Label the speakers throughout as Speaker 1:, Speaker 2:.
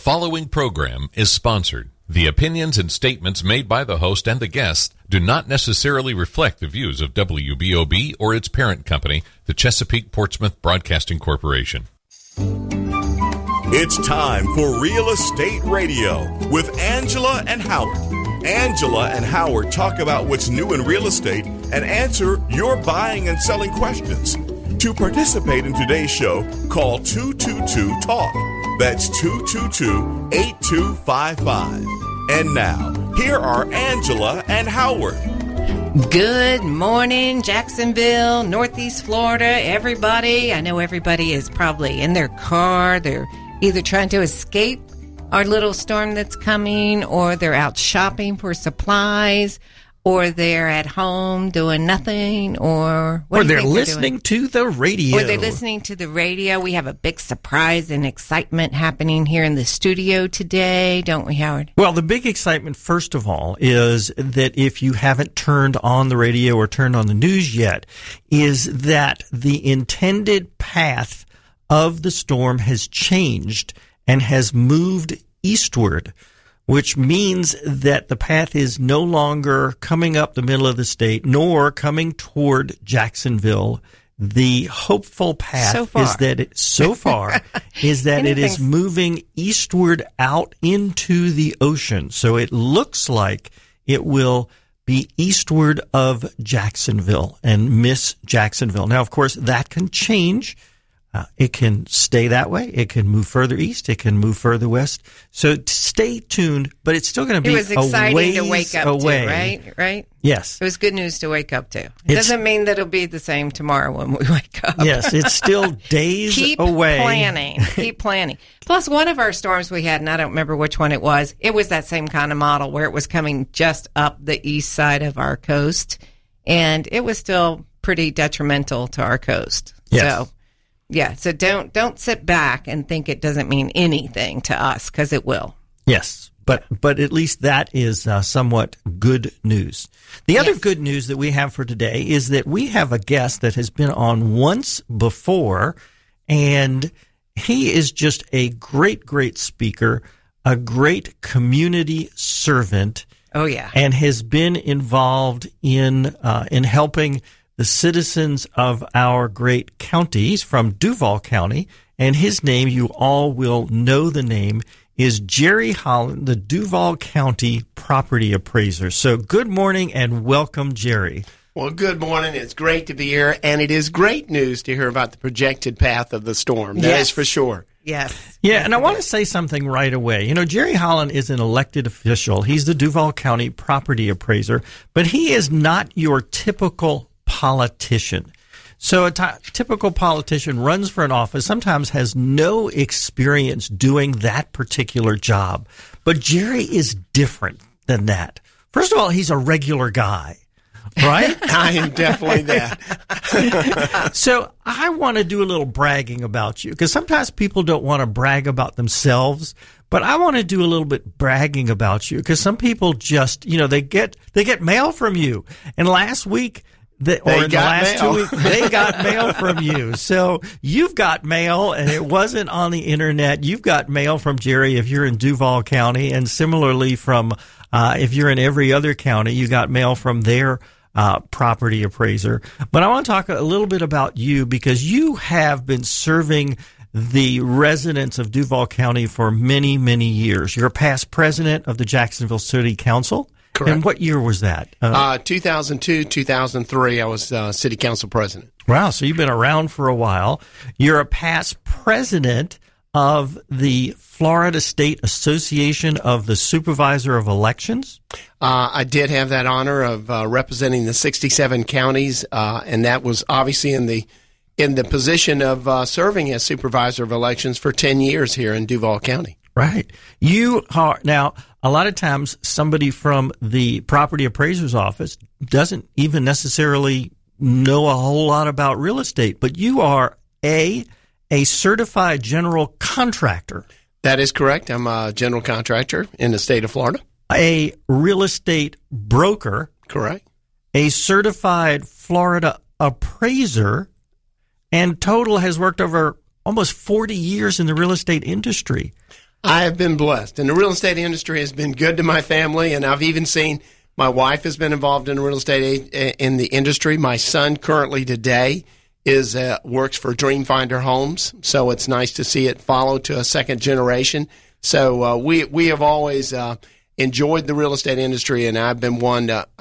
Speaker 1: following program is sponsored. The opinions and statements made by the host and the guests do not necessarily reflect the views of WBOB or its parent company, the Chesapeake Portsmouth Broadcasting Corporation.
Speaker 2: It's time for Real Estate Radio with Angela and Howard. Angela and Howard talk about what's new in real estate and answer your buying and selling questions. To participate in today's show, call 222-TALK. That's 222-8255. And now, here are Angela and Howard.
Speaker 3: Good morning, Jacksonville, Northeast Florida, everybody. I know everybody is probably in their car. They're either trying to escape our little storm that's coming, or they're out shopping for supplies, or they're at home doing nothing, or what do you think
Speaker 4: listening to the radio.
Speaker 3: Or they're listening to the radio. We have a big surprise and excitement happening here in the studio today, don't we, Howard?
Speaker 4: Well, the big excitement, first of all, is that if you haven't turned on the radio or turned on the news yet, is that the intended path of the storm has changed and has moved eastward, which means that the path is no longer coming up the middle of the state, nor coming toward Jacksonville. The hopeful path is that it is moving eastward out into the ocean. So it looks like it will be eastward of Jacksonville and miss Jacksonville. Now, of course, that can change. It can stay that way. It can move further east. It can move further west. So stay tuned, but it's still going to be a ways away. It was exciting to wake up to,
Speaker 3: right?
Speaker 4: Yes.
Speaker 3: It was good news to wake up to. It doesn't mean that it'll be the same tomorrow when we wake up.
Speaker 4: Yes, it's still days away.
Speaker 3: Keep planning. Plus, one of our storms we had, and I don't remember which one it was that same kind of model where it was coming just up the east side of our coast, and it was still pretty detrimental to our coast.
Speaker 4: Yes.
Speaker 3: So don't sit back and think it doesn't mean anything to us, because it will.
Speaker 4: Yes, but at least that is somewhat good news. The other good news that we have for today is that we have a guest that has been on once before, and he is just a great, great speaker, a great community servant.
Speaker 3: Oh, yeah.
Speaker 4: And has been involved in helping the citizens of our great county. He's from Duval County, and his name, you all will know the name, is Jerry Holland, the Duval County property appraiser. So good morning and welcome, Jerry.
Speaker 5: Well, good morning. It's great to be here, and it is great news to hear about the projected path of the storm. That is for sure.
Speaker 3: Yes.
Speaker 4: Yeah, and I want to say something right away. You know, Jerry Holland is an elected official. He's the Duval County property appraiser, but he is not your typical politician. So a typical politician runs for an office, sometimes has no experience doing that particular job. But Jerry is different than that. First of all, he's a regular guy, right?
Speaker 5: I am definitely that.
Speaker 4: So I want to do a little bragging about you, because sometimes people don't want to brag about themselves, but I want to do a little bit bragging about you, because some people just, they get mail from you. And last week, in the last 2 weeks, they got mail from you. So you've got mail, and it wasn't on the internet. You've got mail from Jerry if you're in Duval County, and similarly from if you're in every other county, you got mail from their property appraiser. But I want to talk a little bit about you, because you have been serving the residents of Duval County for many, many years. You're a past president of the Jacksonville City Council.
Speaker 5: Correct.
Speaker 4: And what year was that?
Speaker 5: 2002, 2003, I was city council president.
Speaker 4: Wow, so you've been around for a while. You're a past president of the Florida State Association of the Supervisor of Elections.
Speaker 5: I did have that honor of representing the 67 counties, and that was obviously in the position of serving as Supervisor of Elections for 10 years here in Duval County.
Speaker 4: Right. You are now, a lot of times somebody from the property appraiser's office doesn't even necessarily know a whole lot about real estate, but you are a certified general contractor.
Speaker 5: That is correct. I'm a general contractor in the state of Florida.
Speaker 4: A real estate broker.
Speaker 5: Correct.
Speaker 4: A certified Florida appraiser, and total has worked over almost 40 years in the real estate industry.
Speaker 5: I have been blessed, and the real estate industry has been good to my family, and I've even seen my wife has been involved in the real estate in the industry. My son currently today works for Dreamfinder Homes, so it's nice to see it follow to a second generation. So we have always enjoyed the real estate industry, and I've been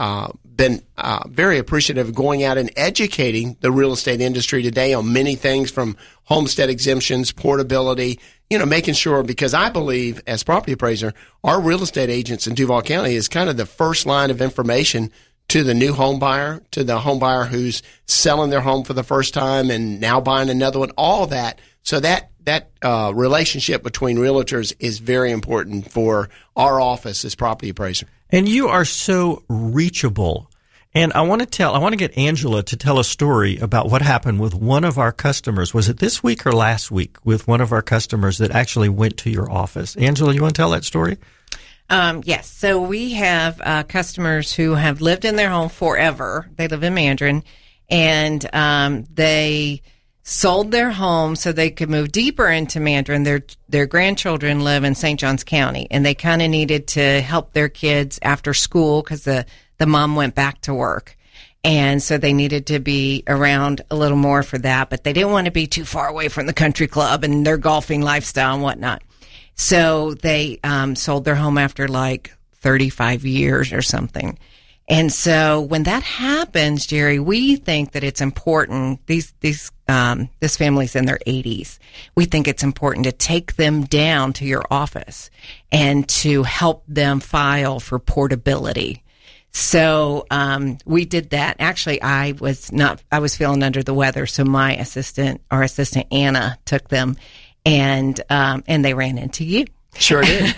Speaker 5: very appreciative of going out and educating the real estate industry today on many things from homestead exemptions, portability, making sure, because I believe as property appraiser, our real estate agents in Duval County is kind of the first line of information to the new home buyer, to the home buyer who's selling their home for the first time and now buying another one, all that. So that relationship between realtors is very important for our office as property appraiser.
Speaker 4: And you are so reachable. And I want to get Angela to tell a story about what happened with one of our customers. Was it this week or last week with one of our customers that actually went to your office? Angela, you want to tell that story?
Speaker 3: Yes. So we have customers who have lived in their home forever. They live in Mandarin, and they sold their home so they could move deeper into Mandarin. Their grandchildren live in St. Johns County, and they kind of needed to help their kids after school because the mom went back to work. And so they needed to be around a little more for that, but they didn't want to be too far away from the country club and their golfing lifestyle and whatnot. So they sold their home after like 35 years or something. And so when that happens, Jerry, we think that it's important. This family's in their 80s. We think it's important to take them down to your office and to help them file for portability. So we did that. Actually, I was feeling under the weather, so our assistant Anna took them, and they ran into you.
Speaker 5: Sure did.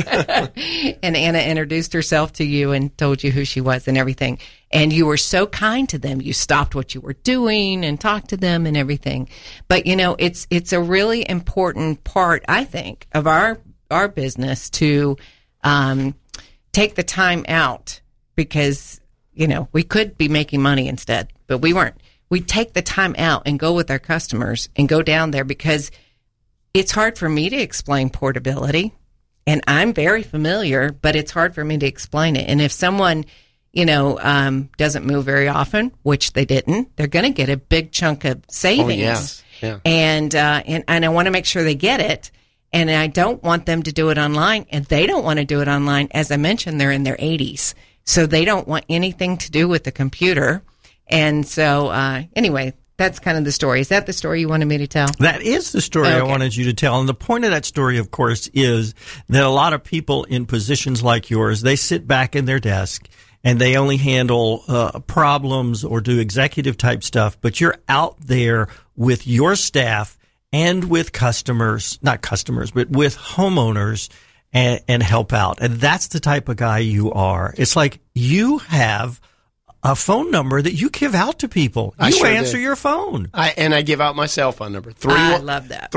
Speaker 3: And Anna introduced herself to you and told you who she was and everything. And you were so kind to them. You stopped what you were doing and talked to them and everything. But it's a really important part, I think, of our business to take the time out. Because, we could be making money instead, but we weren't. We take the time out and go with our customers and go down there because it's hard for me to explain portability. And I'm very familiar, but it's hard for me to explain it. And if someone, doesn't move very often, which they didn't, they're going to get a big chunk of savings.
Speaker 5: Oh, yes. Yeah.
Speaker 3: And I want to make sure they get it. And I don't want them to do it online. And they don't want to do it online. As I mentioned, they're in their 80s. So they don't want anything to do with the computer. And so, anyway, that's kind of the story. Is that the story you wanted me to tell?
Speaker 4: That is the story I wanted you to tell. And the point of that story, of course, is that a lot of people in positions like yours, they sit back in their desk and they only handle problems or do executive type stuff. But you're out there with your staff and with customers, not customers, but with homeowners, and help out. And that's the type of guy you are. It's like you have a phone number that you give out to people. You answer your phone.
Speaker 5: I give out my cell phone number.
Speaker 3: I love that.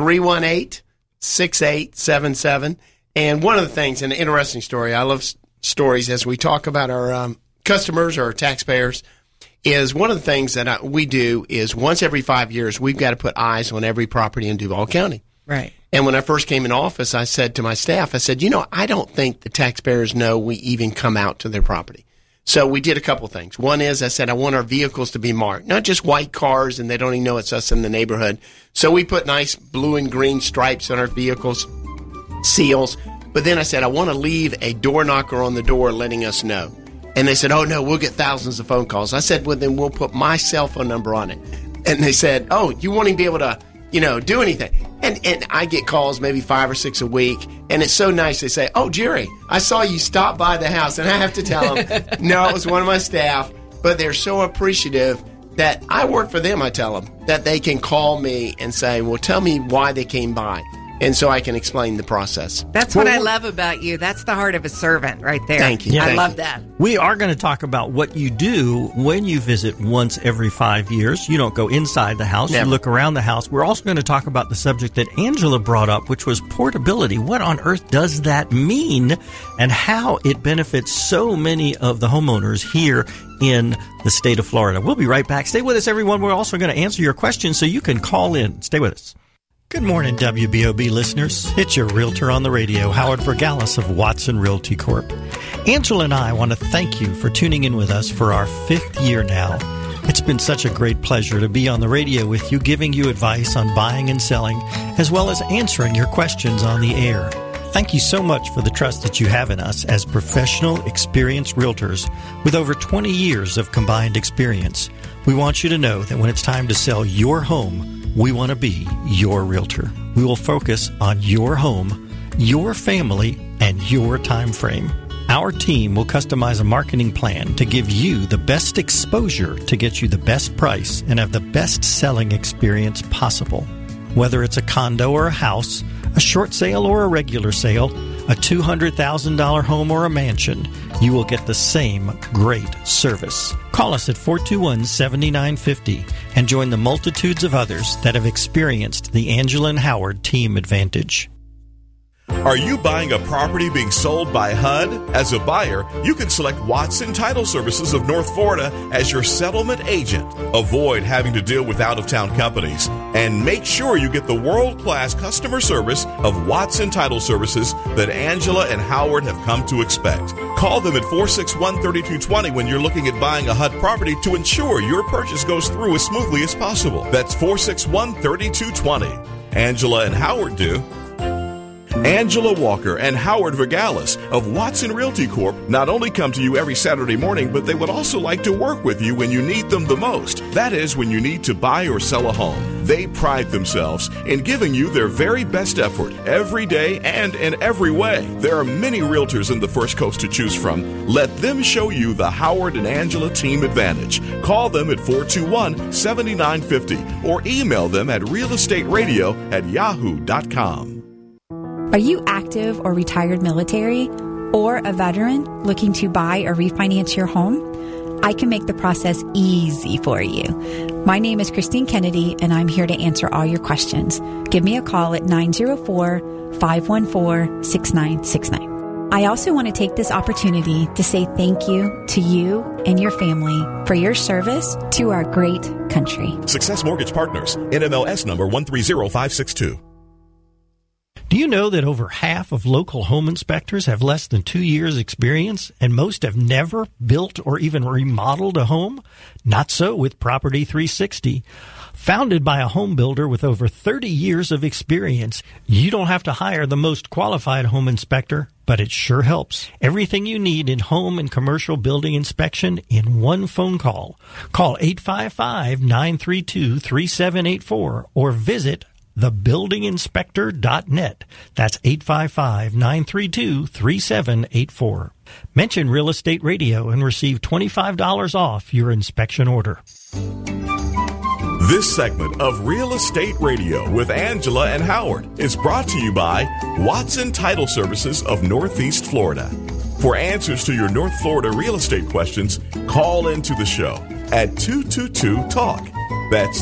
Speaker 5: 318-6877. And one of the things, an interesting story, I love stories as we talk about our customers or our taxpayers, is one of the things that we do is once every 5 years, we've got to put eyes on every property in Duval County.
Speaker 3: Right.
Speaker 5: And when I first came in office, I said to my staff, I don't think the taxpayers know we even come out to their property. So we did a couple things. One is I said I want our vehicles to be marked, not just white cars and they don't even know it's us in the neighborhood. So we put nice blue and green stripes on our vehicles, seals. But then I said I want to leave a door knocker on the door letting us know. And they said, oh, no, we'll get thousands of phone calls. I said, well, then we'll put my cell phone number on it. And they said, oh, you won't even be able to do anything. And I get calls maybe 5 or 6 a week, and it's so nice. They say, oh, Jerry, I saw you stop by the house, and I have to tell them, no, it was one of my staff, but they're so appreciative that I work for them, I tell them, that they can call me and say, well, tell me why they came by. And so I can explain the process.
Speaker 3: That's what I love about you. That's the heart of a servant right there.
Speaker 5: Thank you.
Speaker 3: I love that.
Speaker 4: We are going to talk about what you do when you visit once every 5 years. You don't go inside the house.
Speaker 5: Never.
Speaker 4: You look around the house. We're also going to talk about the subject that Angela brought up, which was portability. What on earth does that mean and how it benefits so many of the homeowners here in the state of Florida. We'll be right back. Stay with us, everyone. We're also going to answer your questions so you can call in. Stay with us. Good morning, WBOB listeners. It's your Realtor on the Radio, Howard Vergalis of Watson Realty Corp. Angela and I want to thank you for tuning in with us for our 5th year now. It's been such a great pleasure to be on the radio with you, giving you advice on buying and selling, as well as answering your questions on the air. Thank you so much for the trust that you have in us as professional, experienced realtors with over 20 years of combined experience. We want you to know that when it's time to sell your home, we want to be your realtor. We will focus on your home, your family, and your time frame. Our team will customize a marketing plan to give you the best exposure to get you the best price and have the best selling experience possible. Whether it's a condo or a house, a short sale or a regular sale, a $200,000 home or a mansion, you will get the same great service. Call us at 421-7950 and join the multitudes of others that have experienced the Angela and Howard Team Advantage.
Speaker 2: Are you buying a property being sold by HUD? As a buyer, you can select Watson Title Services of North Florida as your settlement agent. Avoid having to deal with out-of-town companies and make sure you get the world-class customer service of Watson Title Services that Angela and Howard have come to expect. Call them at 461-3220 when you're looking at buying a HUD property to ensure your purchase goes through as smoothly as possible. That's 461-3220. Angela and Howard do. Angela Walker and Howard Vergalis of Watson Realty Corp. not only come to you every Saturday morning, but they would also like to work with you when you need them the most. That is, when you need to buy or sell a home. They pride themselves in giving you their very best effort every day and in every way. There are many realtors in the First Coast to choose from. Let them show you the Howard and Angela Team Advantage. Call them at 421-7950 or email them at realestateradio@yahoo.com.
Speaker 6: Are you active or retired military or a veteran looking to buy or refinance your home? I can make the process easy for you. My name is Christine Kennedy, and I'm here to answer all your questions. Give me a call at 904-514-6969. I also want to take this opportunity to say thank you to you and your family for your service to our great country.
Speaker 2: Success Mortgage Partners, NMLS number 130562.
Speaker 4: Do you know that over half of local home inspectors have less than 2 years experience, and most have never built or even remodeled a home? Not so with Property 360. Founded by a home builder with over 30 years of experience, you don't have to hire the most qualified home inspector, but it sure helps. Everything you need in home and commercial building inspection in one phone call. Call 855-932-3784 or visit thebuildinginspector.net. That's 855-932-3784. Mention Real Estate Radio and receive $25 off your inspection order.
Speaker 2: This segment of Real Estate Radio with Angela and Howard is brought to you by Watson Title Services of Northeast Florida. For answers to your North Florida real estate questions, call into the show at 222-TALK. That's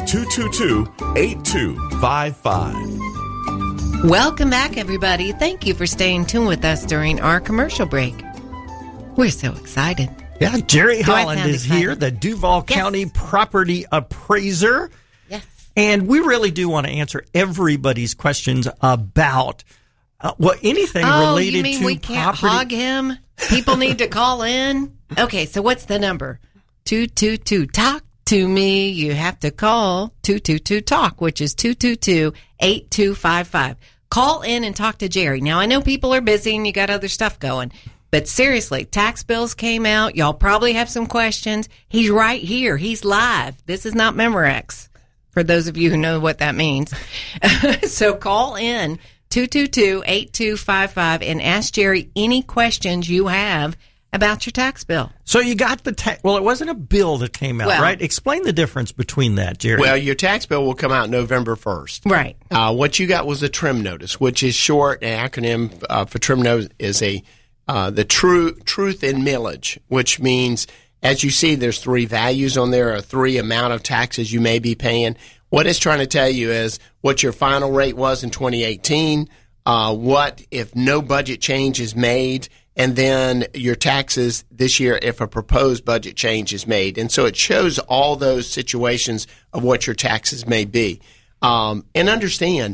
Speaker 2: 222-8255.
Speaker 3: Welcome back, everybody. Thank you for staying tuned with us during our commercial break. We're so excited.
Speaker 4: Yeah, Jerry Holland is
Speaker 3: excited?
Speaker 4: here, the Duval County property appraiser.
Speaker 3: Yes.
Speaker 4: And we really do want to answer everybody's questions about anything related
Speaker 3: you mean
Speaker 4: to
Speaker 3: we can't
Speaker 4: property.
Speaker 3: hog him? People need to call in? Okay, so what's the number? 222-TALK. To me, you have to call 222-TALK, which is 222-8255. Call in and talk to Jerry. Now, I know people are busy and you got other stuff going, but seriously, tax bills came out. Y'all probably have some questions. He's right here. He's live. This is not Memorex, for those of you who know what that means. So call in 222-8255 and ask Jerry any questions you have about your tax bill.
Speaker 4: So you got the well, it wasn't a bill that came out, right? Explain the difference between that, Jerry.
Speaker 5: Well, your tax bill will come out November 1st.
Speaker 3: Right.
Speaker 5: What you got was a trim notice, which is short. An acronym for trim notice is the truth in millage, which means, as you see, there's 3 values on there, or 3 amount of taxes you may be paying. What it's trying to tell you is what your final rate was in 2018, what if no budget change is made, and then your taxes this year if a proposed budget change is made. And so it shows all those situations of what your taxes may be. And understand,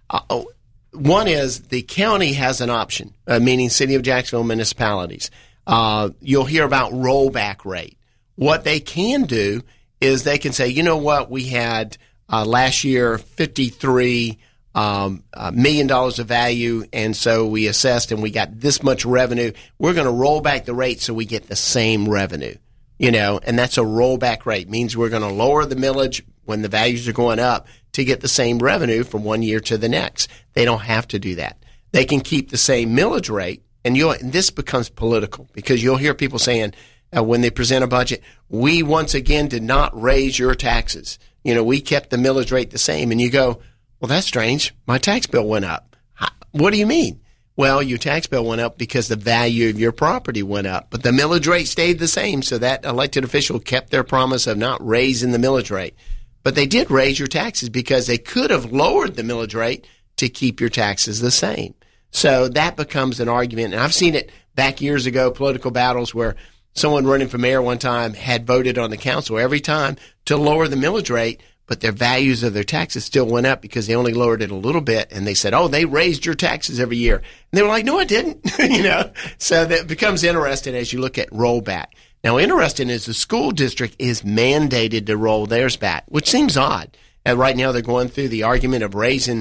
Speaker 5: One is the county has an option, meaning City of Jacksonville municipalities. You'll hear about rollback rate. What they can do is they can say, you know what, we had last year $53 million of value, and so we assessed and we got this much revenue. We're going to roll back the rate so we get the same revenue, and that's a rollback rate. Means we're going to lower the millage when the values are going up to get the same revenue from one year to the next. They don't have to do that. They can keep the same millage rate, and this becomes political because you'll hear people saying when they present a budget, we once again did not raise your taxes. We kept the millage rate the same, and you go, well, that's strange. My tax bill went up. What do you mean? Well, your tax bill went up because the value of your property went up, but the millage rate stayed the same, so that elected official kept their promise of not raising the millage rate. But they did raise your taxes because they could have lowered the millage rate to keep your taxes the same. So that becomes an argument, and I've seen it back years ago, political battles where someone running for mayor one time had voted on the council every time to lower the millage rate, but their values of their taxes still went up because they only lowered it a little bit. And they said, oh, they raised your taxes every year. And they were like, no, I didn't. So that becomes interesting as you look at rollback. Now, interesting is the school district is mandated to roll theirs back, which seems odd. And right now they're going through the argument of raising,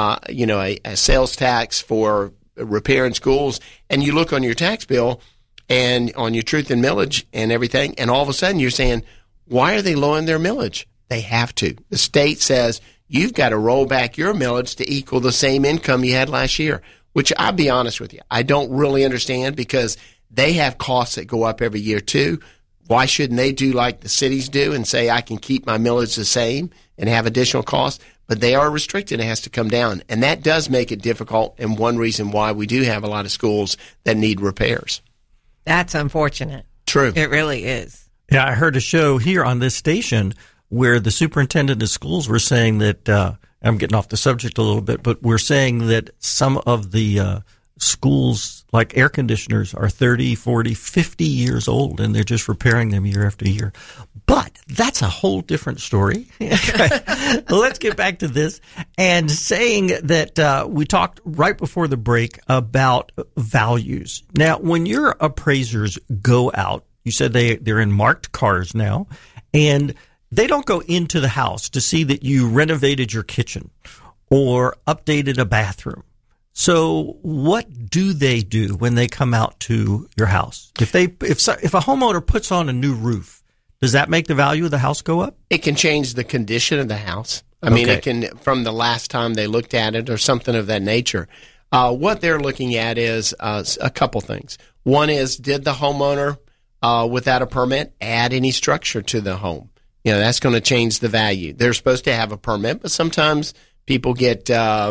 Speaker 5: a sales tax for repair in schools. And you look on your tax bill and on your truth and millage and everything, and all of a sudden you're saying, why are they lowering their millage? They have to. The state says you've got to roll back your millage to equal the same income you had last year, which I'll be honest with you, I don't really understand because they have costs that go up every year too. Why shouldn't they do like the cities do and say I can keep my millage the same and have additional costs? But they are restricted. It has to come down. And that does make it difficult, and one reason why we do have a lot of schools that need repairs.
Speaker 3: That's unfortunate.
Speaker 5: True.
Speaker 3: It really is.
Speaker 4: Yeah, I heard a show here on this station where the superintendent of schools were saying that, I'm getting off the subject a little bit, but we're saying that some of the schools, like air conditioners, are 30, 40, 50 years old, and they're just repairing them year after year. But that's a whole different story. Let's get back to this and saying that we talked right before the break about values. Now, when your appraisers go out, you said they're in marked cars now, and they don't go into the house to see that you renovated your kitchen or updated a bathroom. So what do they do when they come out to your house? If a homeowner puts on a new roof, does that make the value of the house go up?
Speaker 5: It can change the condition of the house. I mean, it can, from the last time they looked at it or something of that nature. What they're looking at is a couple things. One is, did the homeowner, without a permit, add any structure to the home? That's going to change the value. They're supposed to have a permit, but sometimes people get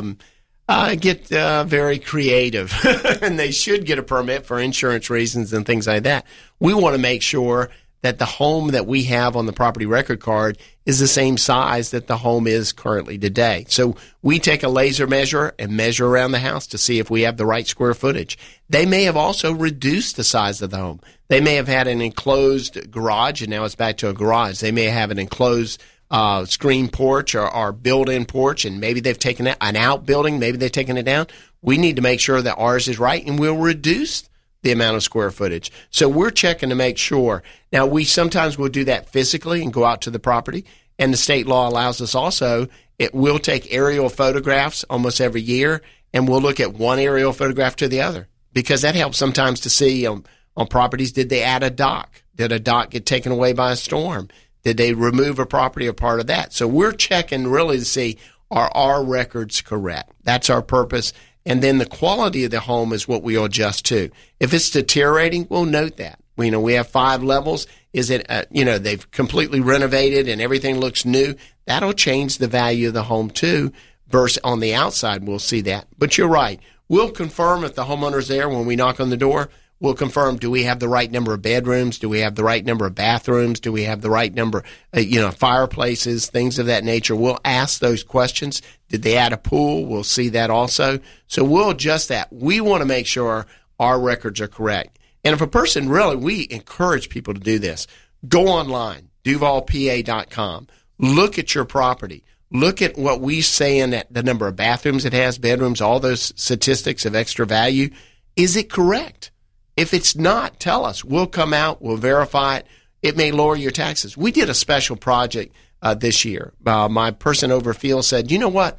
Speaker 5: very creative, and they should get a permit for insurance reasons and things like that. We want to make sure that the home that we have on the property record card is the same size that the home is currently today. So we take a laser measure and measure around the house to see if we have the right square footage. They may have also reduced the size of the home. They may have had an enclosed garage, and now it's back to a garage. They may have an enclosed screen porch or built-in porch, and maybe they've taken an outbuilding, maybe they've taken it down. We need to make sure that ours is right, and we'll reduce the amount of square footage. So we're checking to make sure. Now, we sometimes will do that physically and go out to the property, and the state law allows us also. It will take aerial photographs almost every year, and we'll look at one aerial photograph to the other, because that helps sometimes to see on properties, did they add a dock? Did a dock get taken away by a storm? Did they remove a property or part of that? So we're checking really to see, are our records correct? That's our purpose. And then the quality of the home is what we'll adjust to. If it's deteriorating, we'll note that. We have 5 levels. Is it, they've completely renovated and everything looks new? That'll change the value of the home too. Versus on the outside, we'll see that. But you're right. We'll confirm if the homeowner's there when we knock on the door. We'll confirm, do we have the right number of bedrooms? Do we have the right number of bathrooms? Do we have the right number, fireplaces, things of that nature? We'll ask those questions. Did they add a pool? We'll see that also. So we'll adjust that. We want to make sure our records are correct. And if a person we encourage people to do this. Go online, DuvalPA.com. Look at your property. look at what we say in that, the number of bathrooms it has, bedrooms, all those statistics of extra value. Is it correct? If it's not, tell us. We'll come out. We'll verify it. It may lower your taxes. We did a special project this year. My person over field said, you know what?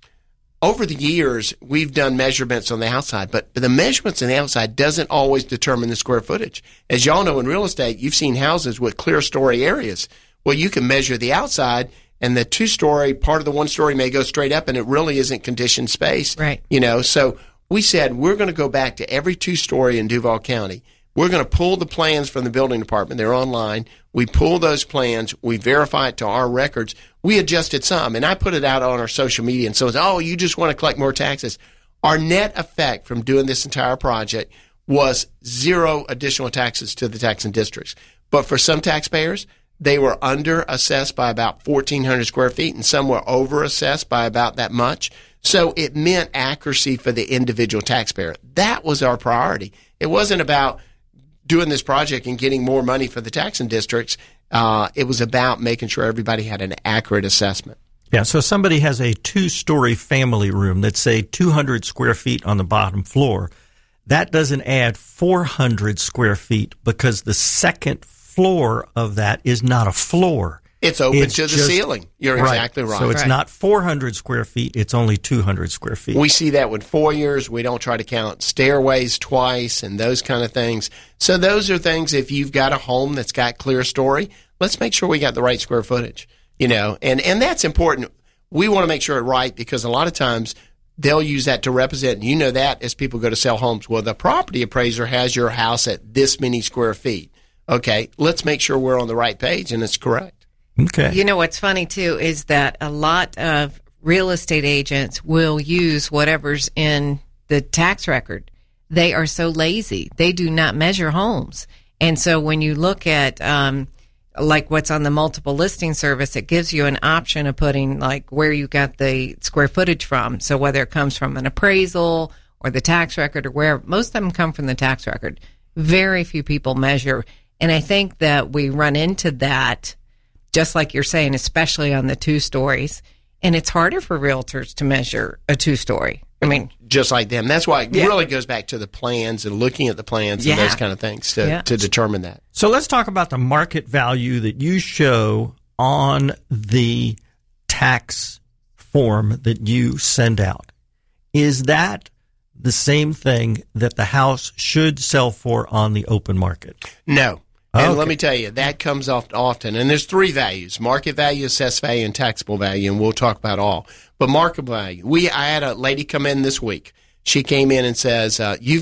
Speaker 5: Over the years, we've done measurements on the outside, but the measurements on the outside doesn't always determine the square footage. As y'all know, in real estate, you've seen houses with clear story areas. Well, you can measure the outside, and the 2-story part of the 1-story may go straight up, and it really isn't conditioned space.
Speaker 3: Right.
Speaker 5: So we said we're going to go back to every 2-story in Duval County. We're going to pull the plans from the building department. They're online. We pull those plans. We verify it to our records. We adjusted some, and I put it out on our social media. And so it's, you just want to collect more taxes. Our net effect from doing this entire project was 0 additional taxes to the taxing districts. But for some taxpayers, they were under assessed by about 1,400 square feet, and some were over assessed by about that much. So it meant accuracy for the individual taxpayer. That was our priority. It wasn't about doing this project and getting more money for the taxing districts. It was about making sure everybody had an accurate assessment.
Speaker 4: Yeah, so somebody has a 2-story family room that's, say, 200 square feet on the bottom floor. That doesn't add 400 square feet because the second floor of that is not a floor.
Speaker 5: It's open to the ceiling. You're exactly right.
Speaker 4: So it's not 400 square feet. It's only 200 square feet.
Speaker 5: We see that with foyers. We don't try to count stairways twice and those kind of things. So those are things, if you've got a home that's got clear story, let's make sure we got the right square footage, and that's important. We want to make sure it's right because a lot of times they'll use that to represent, and you know that as people go to sell homes. Well, the property appraiser has your house at this many square feet. Okay, let's make sure we're on the right page and it's correct.
Speaker 4: Okay.
Speaker 3: You know what's funny, too, is that a lot of real estate agents will use whatever's in the tax record. They are so lazy. They do not measure homes. And so when you look at like what's on the multiple listing service, it gives you an option of putting like where you got the square footage from. So whether it comes from an appraisal or the tax record or where, most of them come from the tax record. Very few people measure. And I think that we run into that, just like you're saying, especially on the 2 stories. And it's harder for realtors to measure a 2-story. I mean,
Speaker 5: just like them. That's why it really goes back to the plans and looking at the plans and those kind of things to determine that.
Speaker 4: So let's talk about the market value that you show on the tax form that you send out. Is that the same thing that the house should sell for on the open market?
Speaker 5: No. And let me tell you, that comes off often. And there's 3 values: market value, assessed value, and taxable value. And we'll talk about all. But market value, I had a lady come in this week. She came in and says,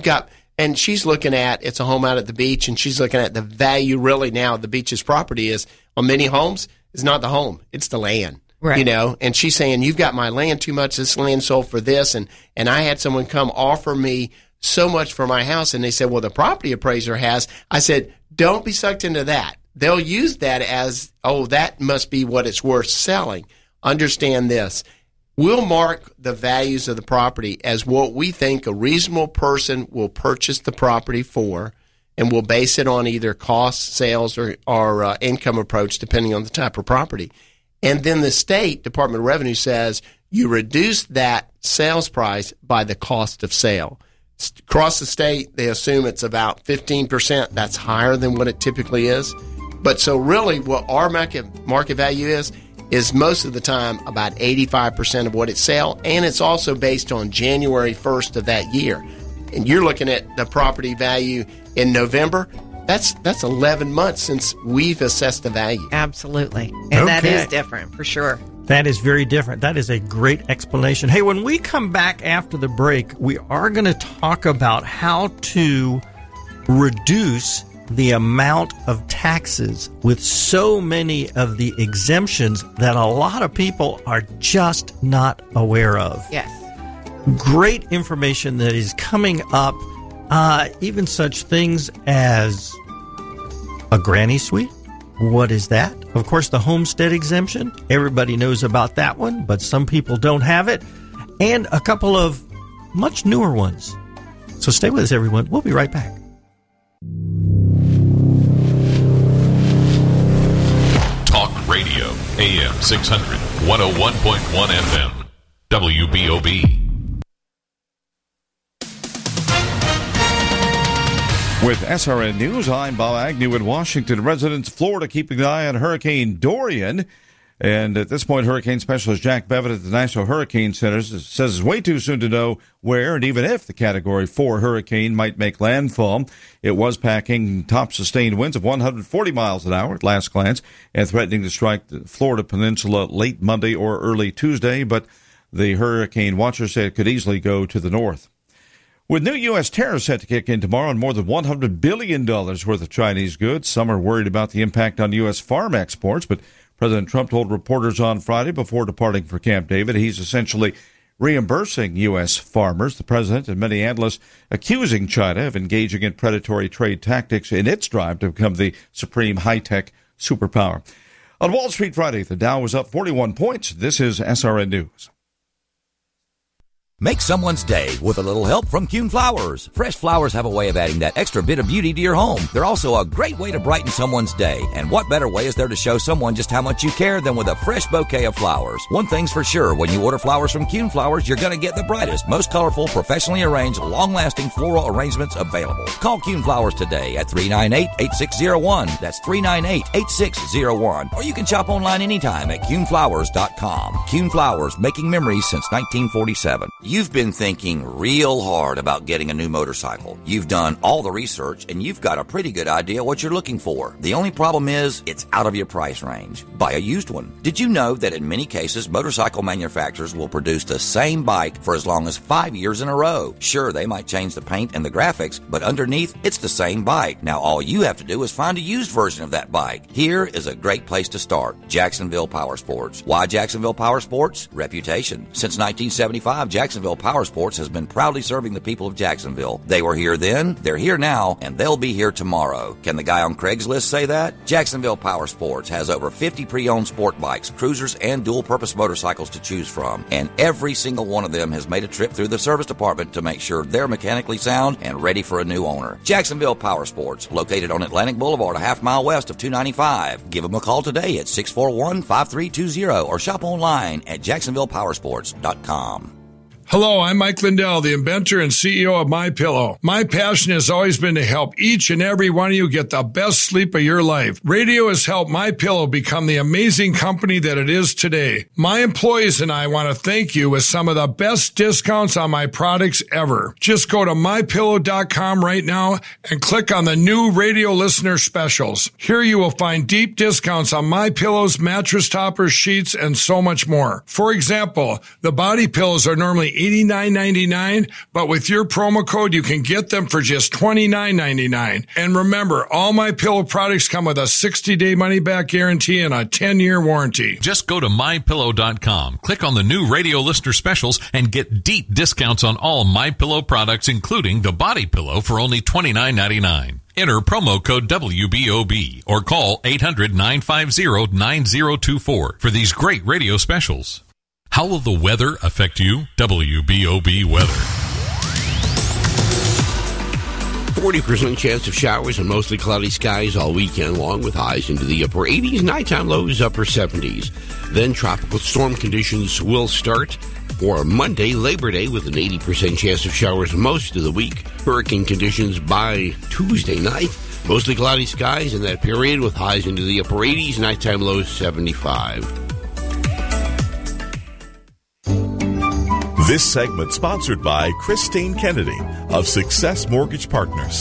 Speaker 5: and she's looking at, it's a home out at the beach, and she's looking at the value really now of the beach's property is, on many homes, is not the home, it's the land.
Speaker 3: Right.
Speaker 5: And she's saying, you've got my land too much, this land sold for this. And I had someone come offer me so much for my house, and they said, well, the property appraiser has. I said, don't be sucked into that. They'll use that as, that must be what it's worth selling. Understand this. We'll mark the values of the property as what we think a reasonable person will purchase the property for, and we'll base it on either cost, sales, or income approach, depending on the type of property. And then the state Department of Revenue says you reduce that sales price by the cost of sale. Across the state, they assume it's about 15%. That's higher than what it typically is. But so really what our market value is most of the time about 85% of what it sells, and it's also based on January 1st of that year. And you're looking at the property value in November. That's 11 months since we've assessed the value.
Speaker 3: Absolutely. And that is different, for sure.
Speaker 4: That is very different. That is a great explanation. Hey, when we come back after the break, we are going to talk about how to reduce the amount of taxes with so many of the exemptions that a lot of people are just not aware of.
Speaker 3: Yes.
Speaker 4: Great information that is coming up. Even such things as a granny suite. What is that? Of course, the homestead exemption. Everybody knows about that one, but some people don't have it. And a couple of much newer ones. So stay with us, everyone. We'll be right back.
Speaker 1: Talk Radio, AM 600, 101.1 FM, WBOB.
Speaker 7: With SRN News, I'm Bob Agnew in Washington. Residents of Florida keeping an eye on Hurricane Dorian. And at this point, hurricane specialist Jack Bevitt at the National Hurricane Center says it's way too soon to know where and even if the Category 4 hurricane might make landfall. It was packing top sustained winds of 140 miles an hour at last glance and threatening to strike the Florida Peninsula late Monday or early Tuesday. But the hurricane watchers say it could easily go to the north. With new U.S. tariffs set to kick in tomorrow on more than $100 billion worth of Chinese goods, some are worried about the impact on U.S. farm exports, but President Trump told reporters on Friday before departing for Camp David he's essentially reimbursing U.S. farmers. The president and many analysts accusing China of engaging in predatory trade tactics in its drive to become the supreme high-tech superpower. On Wall Street Friday, the Dow was up 41 points. This is SRN News.
Speaker 8: Make someone's day with a little help from Kuhn Flowers. Fresh flowers have a way of adding that extra bit of beauty to your home. They're also a great way to brighten someone's day. And what better way is there to show someone just how much you care than with a fresh bouquet of flowers? One thing's for sure, when you order flowers from Kuhn Flowers, you're going to get the brightest, most colorful, professionally arranged, long-lasting floral arrangements available. Call Kuhn Flowers today at 398-8601. That's 398-8601. Or you can shop online anytime at KuhnFlowers.com. Kuhn Flowers, making memories since 1947. You've been thinking real hard about getting a new motorcycle. You've done all the research, and you've got a pretty good idea what you're looking for. The only problem is, it's out of your price range. Buy a used one. Did you know that in many cases, motorcycle manufacturers will produce the same bike for as long as 5 years in a row? Sure, they might change the paint and the graphics, but underneath, it's the same bike. Now, all you have to do is find a used version of that bike. Here is a great place to start. Jacksonville Power Sports. Why Jacksonville Power Sports? Reputation. Since 1975, Jacksonville Power Sports has been proudly serving the people of Jacksonville. They were here then, they're here now, and they'll be here tomorrow. Can the guy on Craigslist say that? Jacksonville Power Sports has over 50 pre-owned sport bikes, cruisers, and dual-purpose motorcycles to choose from, and every single one of them has made a trip through the service department to make sure they're mechanically sound and ready for a new owner. Jacksonville Power Sports, located on Atlantic Boulevard, a half mile west of 295. Give them a call today at 641-5320 or shop online at jacksonvillepowersports.com.
Speaker 9: Hello, I'm Mike Lindell, the inventor and CEO of MyPillow. My passion has always been to help each and every one of you get the best sleep of your life. Radio has helped MyPillow become the amazing company that it is today. My employees and I want to thank you with some of the best discounts on my products ever. Just go to MyPillow.com right now and click on the new radio listener specials. Here you will find deep discounts on MyPillow's mattress toppers, sheets, and so much more. For example, the body pillows are normally $89.99, but with your promo code, you can get them for just $29.99. And remember, all MyPillow products come with a 60-day money-back guarantee and a 10-year warranty.
Speaker 1: Just go to MyPillow.com, click on the new radio listener specials, and get deep discounts on all MyPillow products, including the body pillow for only $29.99. Enter promo code WBOB or call 800-950-9024 for these great radio specials. How will the weather affect you? WBOB weather.
Speaker 10: 40% chance of showers and mostly cloudy skies all weekend long with highs into the upper 80s, nighttime lows upper 70s. Then tropical storm conditions will start for Monday, Labor Day, with an 80% chance of showers most of the week. Hurricane conditions by Tuesday night. Mostly cloudy skies in that period with highs into the upper 80s, nighttime lows 75.
Speaker 2: This segment sponsored by Christine Kennedy of Success Mortgage Partners.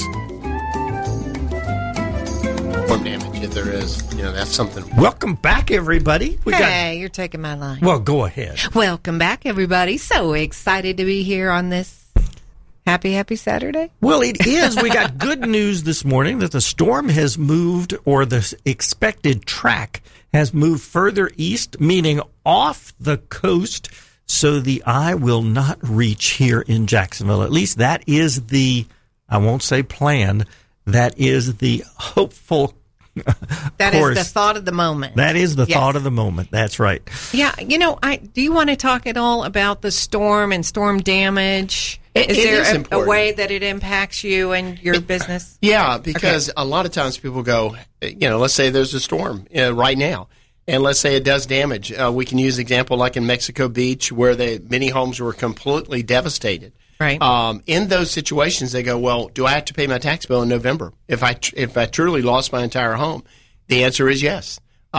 Speaker 5: Storm damage, if there is, that's something.
Speaker 4: Welcome back, everybody.
Speaker 3: You're taking my line.
Speaker 4: Well, go ahead.
Speaker 3: Welcome back, everybody. So excited to be here on this happy Saturday.
Speaker 4: Well, it is. We got good news this morning that the storm has moved, or the expected track has moved further east, meaning off the coast, so the eye will not reach here in Jacksonville. At least that is the, I won't say plan, that is the hopeful
Speaker 3: That is the thought of the moment.
Speaker 4: That is the thought of the moment. That's right.
Speaker 3: Yeah. Do you want to talk at all about the storm and storm damage? Is there a way that it impacts you and your business?
Speaker 5: Yeah, because a lot of times people go, let's say there's a storm right now. and let's say it does damage. We can use an example like in Mexico Beach where many homes were completely devastated.
Speaker 3: Right.
Speaker 5: In those situations, they go, well, do I have to pay my tax bill in November if I truly lost my entire home? The answer is yes.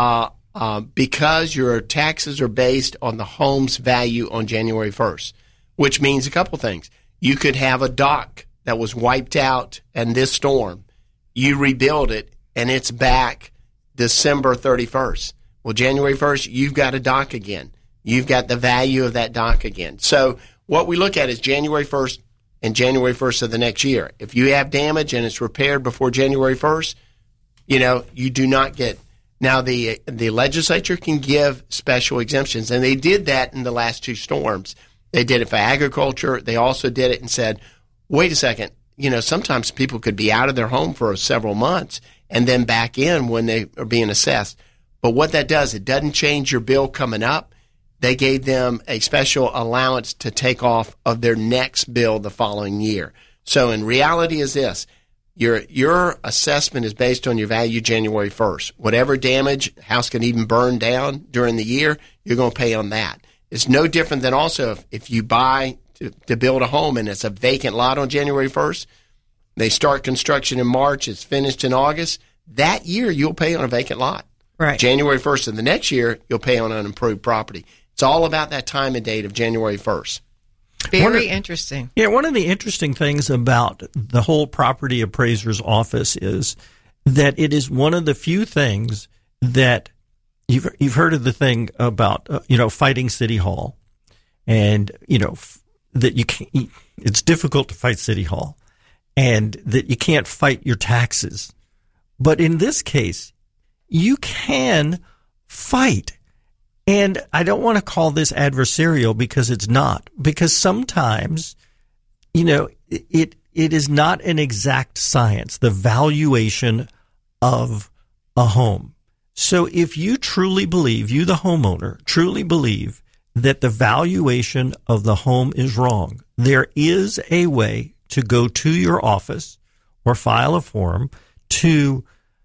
Speaker 5: Because your taxes are based on the home's value on January 1st, which means a couple things. You could have a dock that was wiped out in this storm. You rebuild it, and it's back December 31st. Well, January 1st, you've got a dock again. You've got the value of that dock again. So what we look at is January 1st and January 1st of the next year. If you have damage and it's repaired before January 1st, you do not get. Now, the legislature can give special exemptions, and they did that in the last two storms. They did it for agriculture. They also did it and said, wait a second, sometimes people could be out of their home for several months and then back in when they are being assessed. But what that does, it doesn't change your bill coming up. They gave them a special allowance to take off of their next bill the following year. So in reality is this. Your assessment is based on your value January 1st. Whatever damage, house can even burn down during the year, you're going to pay on that. It's no different than also if you buy to build a home and it's a vacant lot on January 1st, they start construction in March, it's finished in August, that year you'll pay on a vacant lot.
Speaker 3: Right.
Speaker 5: January 1st of the next year, you'll pay on an improved property. It's all about that time and date of January 1st.
Speaker 3: Very interesting.
Speaker 4: Yeah, one of the interesting things about the whole property appraiser's office is that it is one of the few things that you've heard of the thing about fighting City Hall, and that you can't, it's difficult to fight City Hall, and that you can't fight your taxes. But in this case, you can fight. And I don't want to call this adversarial because it's not. Because sometimes, it is not an exact science, the valuation of a home. So if you truly believe, you the homeowner, truly believe that the valuation of the home is wrong, there is a way to go to your office or file a form to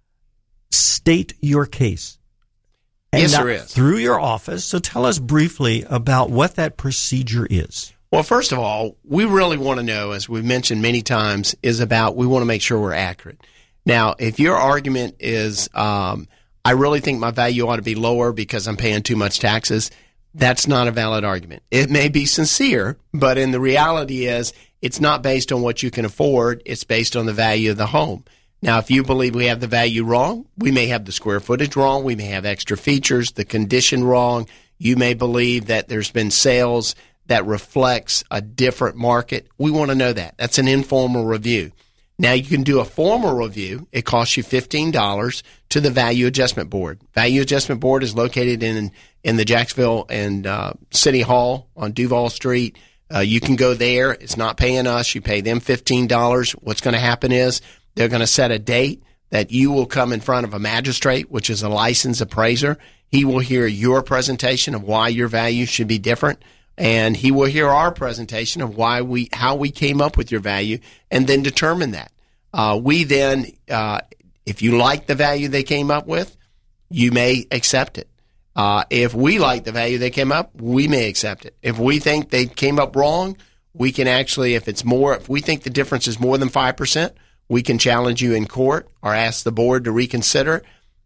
Speaker 4: state your case. And
Speaker 5: yes, there is.
Speaker 4: Through your office. So tell us briefly about what that procedure is.
Speaker 5: Well, first of all, we really want to know, as we've mentioned many times, we want to make sure we're accurate. Now, if your argument is, I really think my value ought to be lower because I'm paying too much taxes, that's not a valid argument. It may be sincere, but in the reality is it's not based on what you can afford. It's based on the value of the home. Now, if you believe we have the value wrong, we may have the square footage wrong. We may have extra features, the condition wrong. You may believe that there's been sales that reflects a different market. We want to know that. That's an informal review. Now, you can do a formal review. It costs you $15 to the Value Adjustment Board. Value Adjustment Board is located in the Jacksonville and City Hall on Duval Street. You can go there. It's not paying us. You pay them $15. What's going to happen is they're going to set a date that you will come in front of a magistrate, which is a licensed appraiser. He will hear your presentation of why your value should be different, and he will hear our presentation of how we came up with your value, and then determine that. We then, if you like the value they came up with, you may accept it. If we like the value they came up, we may accept it. If we think they came up wrong, we can actually, if we think the difference is more than 5%, we can challenge you in court or ask the board to reconsider.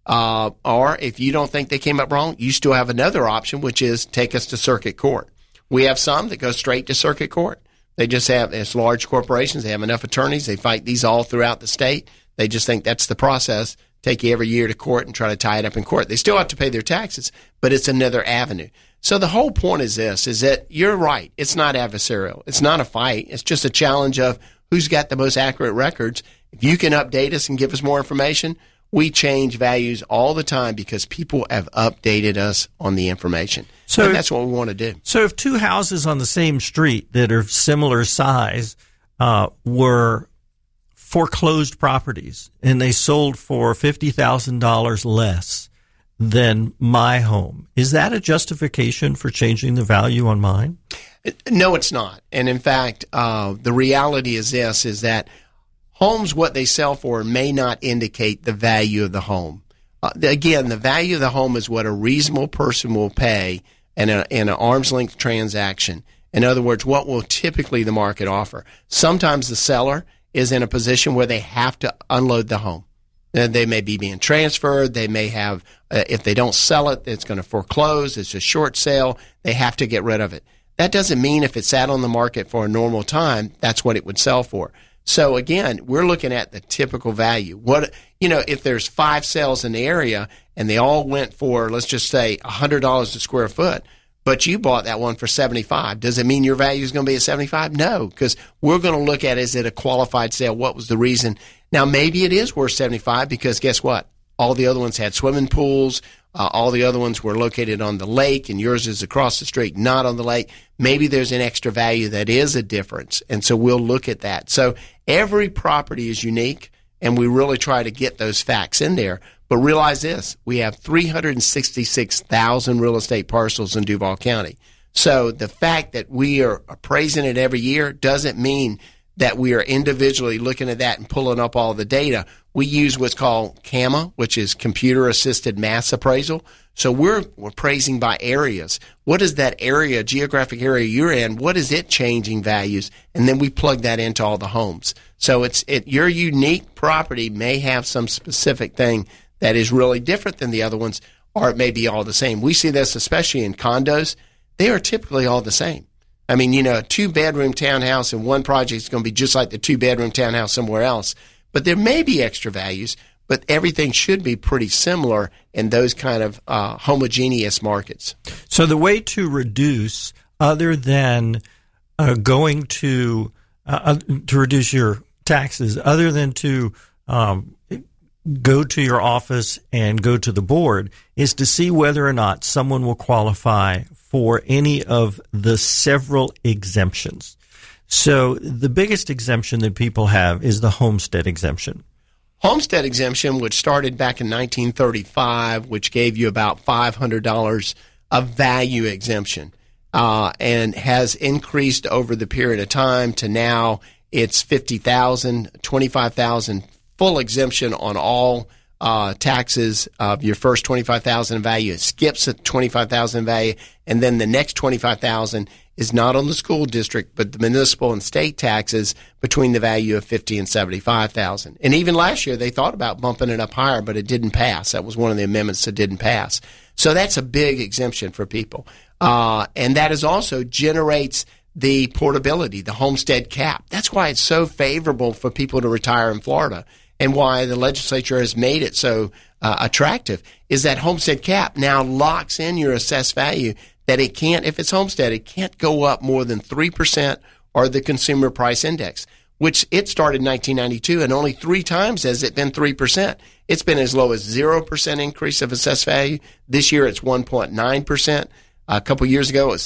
Speaker 5: Or if you don't think they came up wrong, you still have another option, which is take us to circuit court. We have some that go straight to circuit court. They just have, it's large corporations, they have enough attorneys, they fight these all throughout the state. They just think that's the process, take you every year to court and try to tie it up in court. They still have to pay their taxes, but it's another avenue. So the whole point is this, is that you're right. It's not adversarial. It's not a fight. It's just a challenge of who's got the most accurate records. If you can update us and give us more information, we change values all the time because people have updated us on the information. So and that's what we want to do.
Speaker 4: So if two houses on the same street that are similar size were foreclosed properties and they sold for $50,000 less than my home, is that a justification for changing the value on mine?
Speaker 5: No, it's not. And in fact, the reality is this, is that homes, what they sell for may not indicate the value of the home. Again, the value of the home is what a reasonable person will pay in an arm's length transaction. In other words, what will typically the market offer? Sometimes the seller is in a position where they have to unload the home. They may be being transferred. They may have, if they don't sell it, it's going to foreclose. It's a short sale. They have to get rid of it. That doesn't mean if it sat on the market for a normal time, that's what it would sell for. So again, we're looking at the typical value. If there's 5 sales in the area and they all went for, let's just say, $100 a square foot, but you bought that one for $75, does it mean your value is going to be at $75? No, because we're going to look at, is it a qualified sale? What was the reason? Now, maybe it is worth $75 because guess what? All the other ones had swimming pools. All the other ones were located on the lake, and yours is across the street, not on the lake. Maybe there's an extra value that is a difference, and so we'll look at that. So every property is unique, and we really try to get those facts in there. But realize this, we have 366,000 real estate parcels in Duval County. So the fact that we are appraising it every year doesn't mean that we are individually looking at that and pulling up all the data. We use what's called CAMA, which is computer-assisted mass appraisal. So we're appraising by areas. What is that area, geographic area you're in? What is it changing values? And then we plug that into all the homes. So your unique property may have some specific thing that is really different than the other ones, or it may be all the same. We see this especially in condos. They are typically all the same. I mean, a 2-bedroom townhouse in one project is going to be just like the 2-bedroom townhouse somewhere else. But there may be extra values, but everything should be pretty similar in those kind of homogeneous markets.
Speaker 4: So the way to reduce, other than going to reduce your taxes, other than to go to your office and go to the board, is to see whether or not someone will qualify for any of the several exemptions. So the biggest exemption that people have is the homestead exemption.
Speaker 5: Homestead exemption, which started back in 1935, which gave you about $500 of value exemption, and has increased over the period of time to now it's $50,000, $25,000 full exemption on all taxes of your first $25,000 in value. It skips at $25,000 in value, and then the next $25,000 is not on the school district, but the municipal and state taxes between the value of $50,000 and $75,000. And even last year, they thought about bumping it up higher, but it didn't pass. That was one of the amendments that didn't pass. So that's a big exemption for people. And that is also generates the portability, the homestead cap. That's why it's so favorable for people to retire in Florida, and why the legislature has made it so attractive, is that homestead cap now locks in your assessed value that it can't, if it's homestead, it can't go up more than 3% or the consumer price index, which it started in 1992, and only 3 times has it been 3%. It's been as low as 0% increase of assessed value. This year it's 1.9%. A couple years ago it was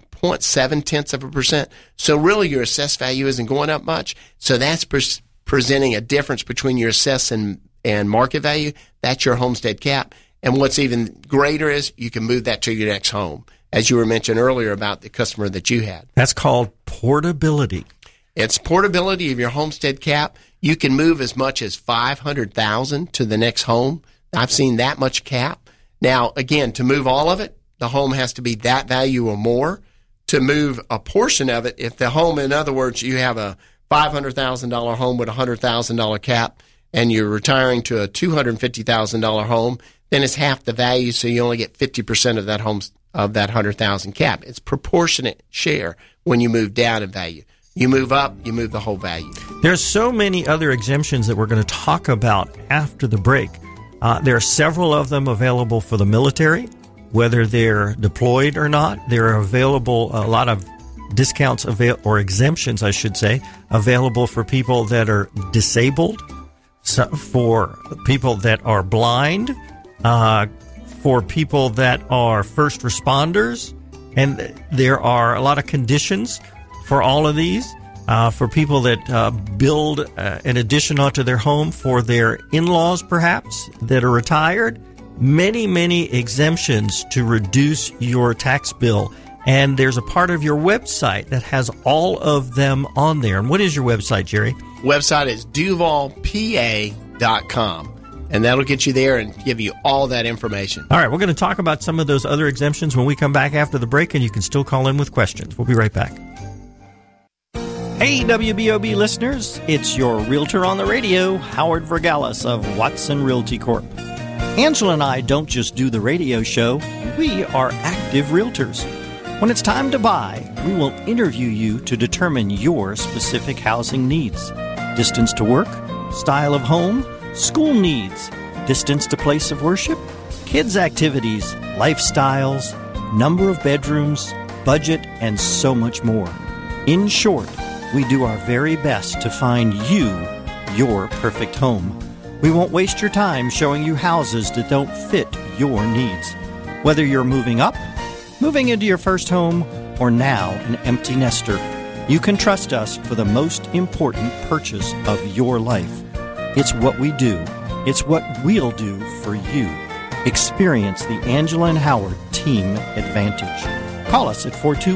Speaker 5: 7.7%. So really your assessed value isn't going up much. So that's presenting a difference between your assessed and market value. That's your homestead cap. And what's even greater is you can move that to your next home, as you were mentioned earlier about the customer that you had.
Speaker 4: That's called portability.
Speaker 5: It's portability of your homestead cap. You can move as much as $500,000 to the next home. I've seen that much cap. Now, again, to move all of it, the home has to be that value or more. To move a portion of it, if the home, in other words, you have a $500,000 home with a $100,000 cap, and you're retiring to a $250,000 home, then it's half the value, so you only get 50% of that home's of that $100,000 cap. It's proportionate share when you move down in value. You move up, you move the whole value.
Speaker 4: There's so many other exemptions that we're going to talk about after the break. There are several of them available for the military, whether they're deployed or not. There are available a lot of discounts or exemptions, I should say, available for people that are disabled, for people that are blind, for people that are first responders, and there are a lot of conditions for all of these, for people that build an addition onto their home for their in-laws, perhaps, that are retired. Many, many exemptions to reduce your tax bill. And there's a part of your website that has all of them on there. And what is your website, Jerry?
Speaker 5: Website is DuvalPA.com. And that'll get you there and give you all that information.
Speaker 4: All right, we're going to talk about some of those other exemptions when we come back after the break, and you can still call in with questions. We'll be right back. Hey, WBOB listeners, it's your realtor on the radio, Howard Vergalis of Watson Realty Corp. Angela and I don't just do the radio show, we are active realtors. When it's time to buy, we will interview you to determine your specific housing needs. Distance to work, style of home, school needs, distance to place of worship, kids' activities, lifestyles, number of bedrooms, budget, and so much more. In short, we do our very best to find you your perfect home. We won't waste your time showing you houses that don't fit your needs. Whether you're moving up, moving into your first home, or now an empty nester, you can trust us for the most important purchase of your life. It's what we do. It's what we'll do for you. Experience the Angela and Howard Team Advantage. Call us at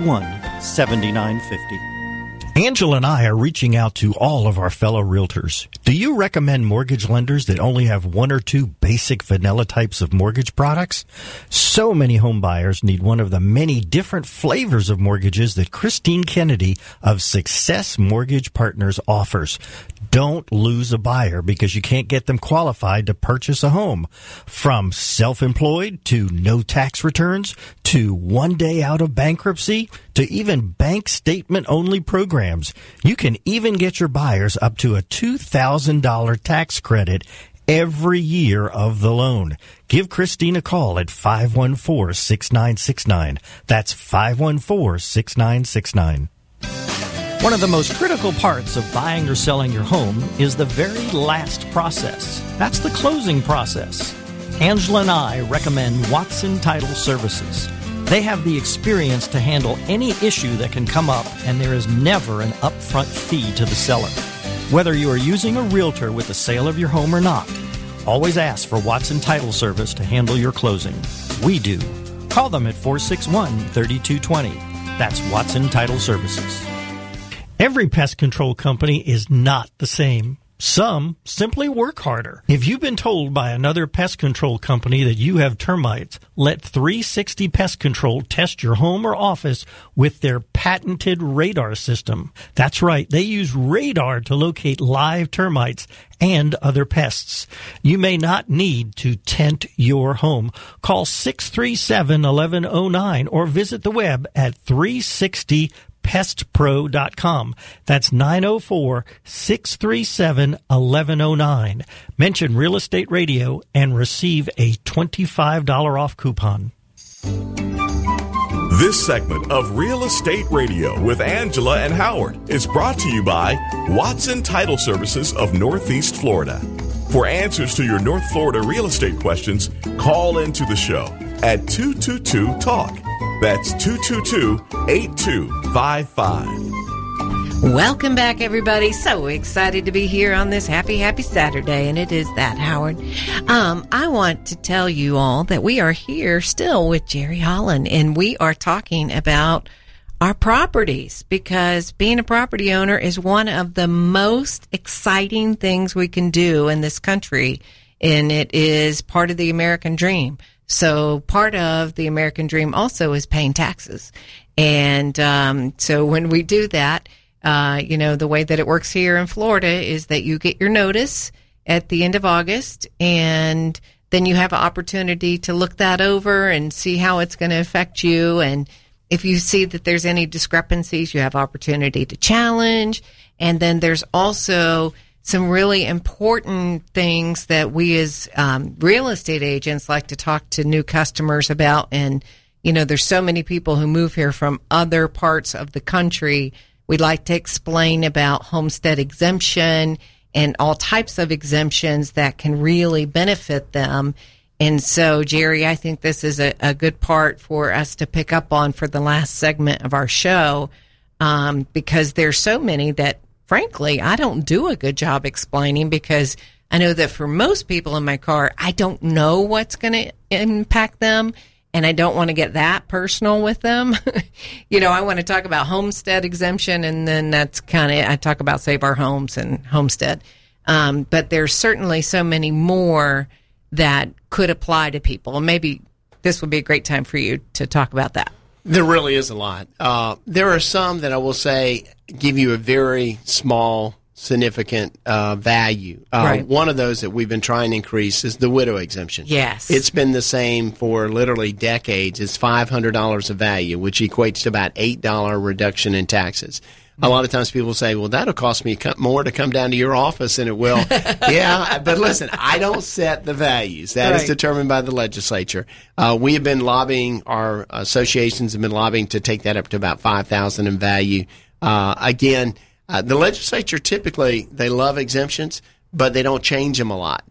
Speaker 4: 421-7950. Angela and I are reaching out to all of our fellow realtors. Do you recommend mortgage lenders that only have one or two basic vanilla types of mortgage products? So many home buyers need one of the many different flavors of mortgages that Christine Kennedy of Success Mortgage Partners offers. Don't lose a buyer because you can't get them qualified to purchase a home. From self-employed to no tax returns to 1 day out of bankruptcy to even bank statement only programs. You can even get your buyers up to a $2,000 tax credit every year of the loan. Give Christine a call at 514-6969. That's 514-6969. One of the most critical parts of buying or selling your home is the very last process. That's the closing process. Angela and I recommend Watson Title Services. They have the experience to handle any issue that can come up, and there is never an upfront fee to the seller. Whether you are using a realtor with the sale of your home or not, always ask for Watson Title Service to handle your closing. We do. Call them at 461-3220. That's Watson Title Services. Every pest control company is not the same. Some simply work harder. If you've been told by another pest control company that you have termites, let 360 Pest Control test your home or office with their patented radar system. That's right, they use radar to locate live termites and other pests. You may not need to tent your home. Call 637-1109 or visit the web at 360pestpro.com. That's 904-637-1109. Mention Real Estate Radio and receive a $25 off coupon.
Speaker 2: This segment of Real Estate Radio with Angela and Howard is brought to you by Watson Title Services of Northeast Florida. For answers to your North Florida real estate questions, call into the show at 222-TALK. That's 222-8255.
Speaker 3: Welcome back, everybody. So excited to be here on this happy Saturday, and it is that, Howard. I want to tell you all that we are here still with Jerry Holland, and we are talking about our properties, because being a property owner is one of the most exciting things we can do in this country, and it is part of the American dream. So part of the American dream also is paying taxes. And so when we do that, the way that it works here in Florida is that you get your notice at the end of August, and then you have an opportunity to look that over and see how it's going to affect you. And if you see that there's any discrepancies, you have opportunity to challenge. And then there's also some really important things that we as real estate agents like to talk to new customers about. And, there's so many people who move here from other parts of the country. We like to explain about homestead exemption and all types of exemptions that can really benefit them. And so, Jerry, I think this is a good part for us to pick up on for the last segment of our show, because there's so many that, frankly, I don't do a good job explaining, because I know that for most people in my car, I don't know what's going to impact them. And I don't want to get that personal with them. I want to talk about homestead exemption, and then that's kind of, I talk about Save Our Homes and homestead. But there's certainly so many more that could apply to people. And maybe this would be a great time for you to talk about that.
Speaker 5: There really is a lot. There are some that I will say give you a very small, significant value.
Speaker 3: Right.
Speaker 5: One of those that we've been trying to increase is the widow exemption.
Speaker 3: Yes.
Speaker 5: It's been the same for literally decades. It's $500 of value, which equates to about $8 reduction in taxes. A lot of times people say, well, that'll cost me more to come down to your office than it will. Yeah, but listen, I don't set the values. That is determined by the legislature. We have been lobbying, our associations have been lobbying to take that up to about $5,000 in value. Again, the legislature typically, they love exemptions, but they don't change them a lot,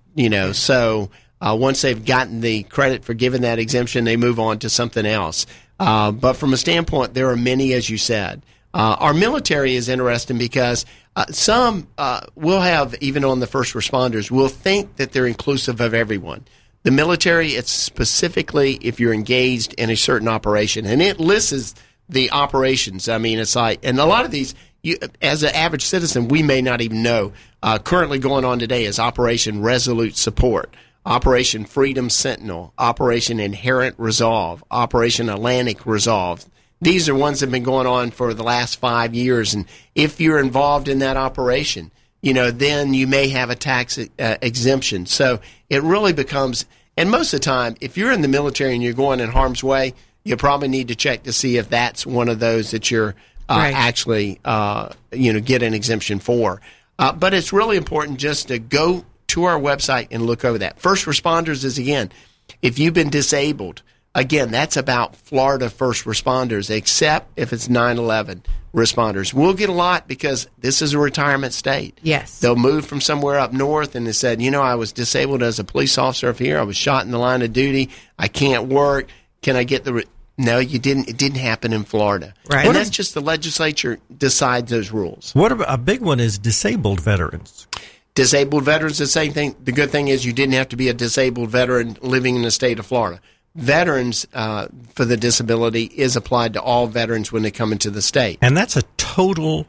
Speaker 5: So once they've gotten the credit for giving that exemption, they move on to something else. But from a standpoint, there are many, as you said. Our military is interesting because some will have, even on the first responders, will think that they're inclusive of everyone. The military, it's specifically if you're engaged in a certain operation, and it lists the operations. I mean, it's like, and a lot of these, as an average citizen, we may not even know. Currently going on today is Operation Resolute Support, Operation Freedom Sentinel, Operation Inherent Resolve, Operation Atlantic Resolve. These are ones that have been going on for the last 5 years. And if you're involved in that operation, then you may have a tax exemption. So it really becomes, and most of the time, if you're in the military and you're going in harm's way, you probably need to check to see if that's one of those that you're actually, get an exemption for. But it's really important just to go to our website and look over that. First responders is, again, if you've been disabled, again, that's about Florida first responders, except if it's 9/11 responders. We'll get a lot because this is a retirement state.
Speaker 3: Yes.
Speaker 5: They'll move from somewhere up north and they said, I was disabled as a police officer up here. I was shot in the line of duty. I can't work. Can I get the... No, you didn't. It didn't happen in Florida.
Speaker 3: Right.
Speaker 5: And that's just the legislature decides those rules.
Speaker 4: What about a big one is disabled veterans?
Speaker 5: Disabled veterans, the same thing. The good thing is you didn't have to be a disabled veteran living in the state of Florida. Veterans for the disability is applied to all veterans when they come into the state.
Speaker 4: And that's a total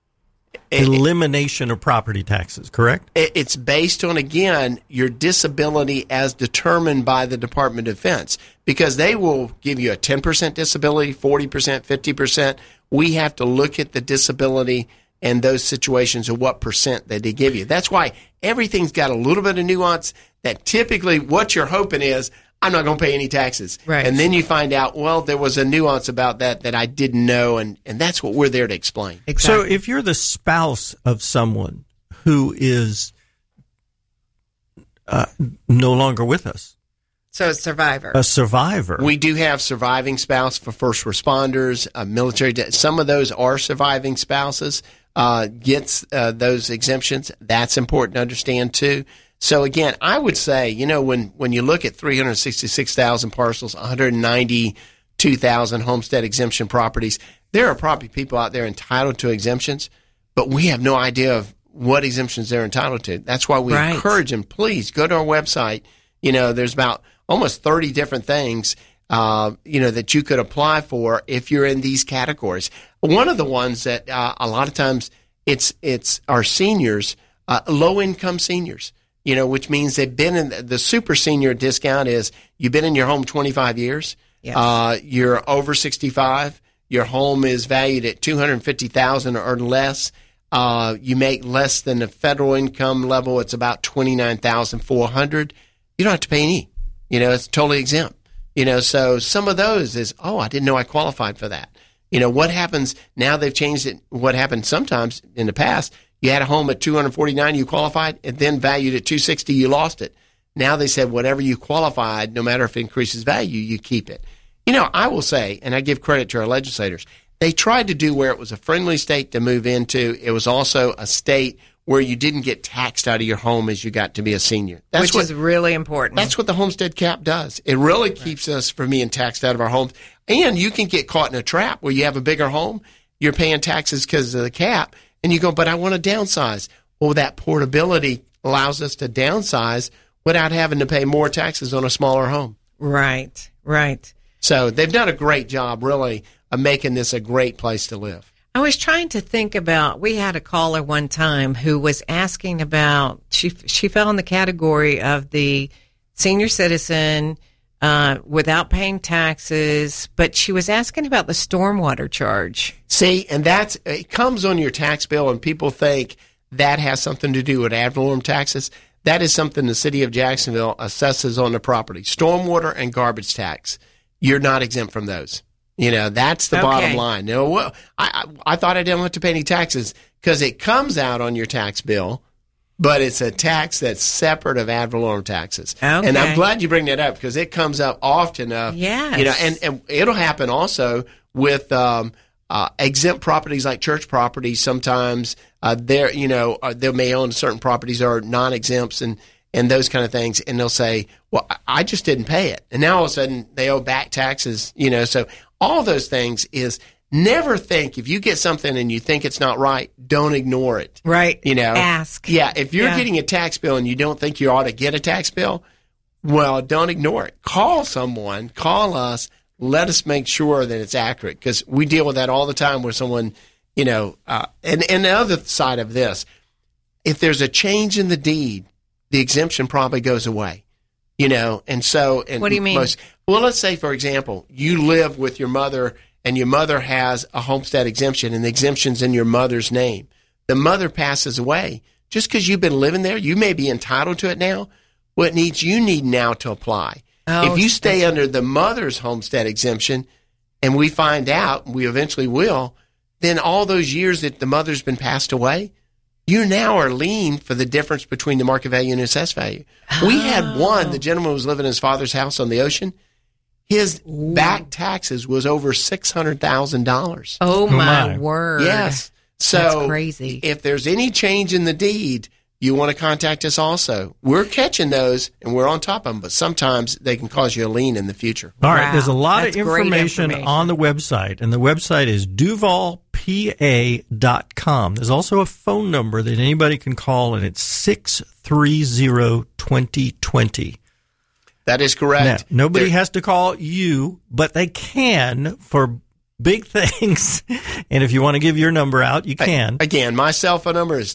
Speaker 4: elimination of property taxes, correct?
Speaker 5: It's based on, again, your disability as determined by the Department of Defense, because they will give you a 10% disability, 40%, 50%. We have to look at the disability and those situations of what percent that they give you. That's why everything's got a little bit of nuance that typically what you're hoping is, I'm not going to pay any taxes.
Speaker 3: Right.
Speaker 5: And then you find out, well, there was a nuance about that I didn't know, and that's what we're there to explain.
Speaker 3: Exactly.
Speaker 4: So if you're the spouse of someone who is no longer with us,
Speaker 3: so a survivor.
Speaker 4: A survivor.
Speaker 5: We do have surviving spouse for first responders, military. Some of those are surviving spouses, gets those exemptions. That's important to understand, too. So, again, I would say, when you look at 366,000 parcels, 192,000 homestead exemption properties, there are probably people out there entitled to exemptions, but we have no idea of what exemptions they're entitled to. That's why we encourage them, please go to our website. There's about almost 30 different things, that you could apply for if you're in these categories. One of the ones that a lot of times it's our seniors, low-income seniors. Which means they've been in the super senior discount is you've been in your home 25 years.
Speaker 3: Yes.
Speaker 5: You're over 65. Your home is valued at $250,000 or less. You make less than the federal income level. It's about $29,400. You don't have to pay any. It's totally exempt. So some of those is, I didn't know I qualified for that. What happens now? They've changed it. What happened sometimes in the past? You had a home at $249,000, you qualified, and then valued at $260,000, you lost it. Now they said whatever you qualified, no matter if it increases value, you keep it. I will say, and I give credit to our legislators, they tried to do where it was a friendly state to move into. It was also a state where you didn't get taxed out of your home as you got to be a senior.
Speaker 3: Which is really important.
Speaker 5: That's what the homestead cap does. It really keeps us from being taxed out of our homes. And you can get caught in a trap where you have a bigger home, you're paying taxes because of the cap, and you go, but I want to downsize. Well, that portability allows us to downsize without having to pay more taxes on a smaller home.
Speaker 3: Right.
Speaker 5: So they've done a great job, really, of making this a great place to live.
Speaker 3: I was trying to think about, we had a caller one time who was asking about, she fell in the category of the senior citizen without paying taxes, but she was asking about the stormwater charge.
Speaker 5: See, and it comes on your tax bill, and people think that has something to do with ad valorem taxes. That is something the city of Jacksonville assesses on the property. Stormwater and garbage tax. You're not exempt from those. That's the bottom line. I thought I didn't have to pay any taxes because it comes out on your tax bill, but it's a tax that's separate of ad valorem taxes.
Speaker 3: Okay.
Speaker 5: And I'm glad you bring that up because it comes up often enough.
Speaker 3: Yes.
Speaker 5: And it'll happen also with exempt properties like church properties. Sometimes they may own certain properties or non-exempts and those kind of things, and they'll say, well, I just didn't pay it. And now all of a sudden they owe back taxes, so all those things is never think if you get something and you think it's not right, don't ignore it.
Speaker 3: Right. Ask.
Speaker 5: Yeah. If you're getting a tax bill and you don't think you ought to get a tax bill, well, don't ignore it. Call someone, call us, let us make sure that it's accurate because we deal with that all the time where someone, and the other side of this, if there's a change in the deed, the exemption probably goes away, and so. And
Speaker 3: what do you mean?
Speaker 5: Well, let's say, for example, you live with your mother and your mother has a homestead exemption and the exemption's in your mother's name. The mother passes away. Just because you've been living there, you may be entitled to it now. You need now to apply.
Speaker 3: Oh,
Speaker 5: if you stay under the mother's homestead exemption and we find out, we eventually will, then all those years that the mother's been passed away, you now are lien for the difference between the market value and assessed value. We had one, the gentleman was living in his father's house on the ocean. His back taxes was over $600,000.
Speaker 3: Oh, my word.
Speaker 5: Yes. So
Speaker 3: that's crazy.
Speaker 5: If there's any change in the deed, you want to contact us also. We're catching those, and we're on top of them, but sometimes they can cause you a lien in the future.
Speaker 4: All right, there's a lot of information on the website, and the website is duvalpa.com. There's also a phone number that anybody can call, and it's 630-2020.
Speaker 5: That is correct.
Speaker 4: Now, nobody has to call you, but they can for big things. And if you want to give your number out, you can.
Speaker 5: Again, my cell phone number is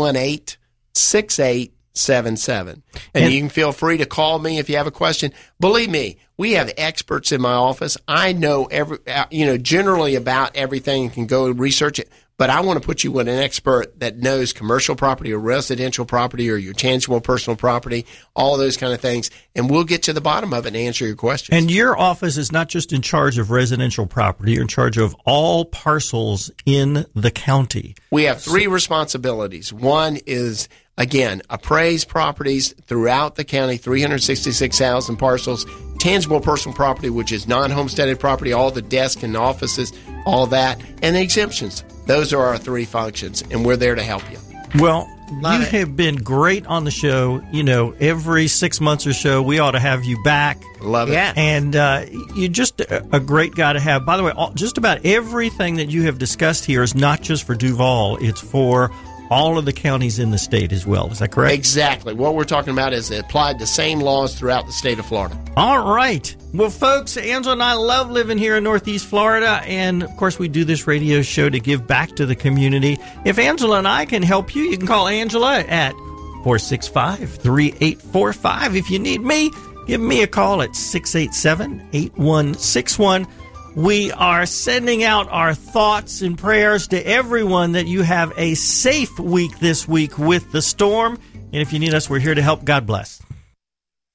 Speaker 5: 318-6877. And you can feel free to call me if you have a question. Believe me, we have experts in my office. I know generally about everything and can go research it. But I want to put you with an expert that knows commercial property or residential property or your tangible personal property, all those kind of things, and we'll get to the bottom of it and answer your questions.
Speaker 4: And your office is not just in charge of residential property, you're in charge of all parcels in the county.
Speaker 5: We have three responsibilities. One is, again, appraise properties throughout the county, 366,000 parcels, tangible personal property, which is non-homesteaded property, all the desks and offices, all that, and the exemptions. Those are our three functions, and we're there to help you.
Speaker 4: Well, you have been great on the show. Every 6 months or so, we ought to have you back.
Speaker 5: Love it.
Speaker 3: Yeah.
Speaker 4: And you're just a great guy to have. By the way, just about everything that you have discussed here is not just for Duval. It's for all of the counties in the state as well. Is that correct?
Speaker 5: Exactly. What we're talking about is applied the same laws throughout the state of Florida.
Speaker 4: All right. Well, folks, Angela and I love living here in Northeast Florida, and, of course, we do this radio show to give back to the community. If Angela and I can help you, you can call Angela at 465-3845. If you need me, give me a call at 687-8161. We are sending out our thoughts and prayers to everyone that you have a safe week this week with the storm. And if you need us, we're here to help. God bless.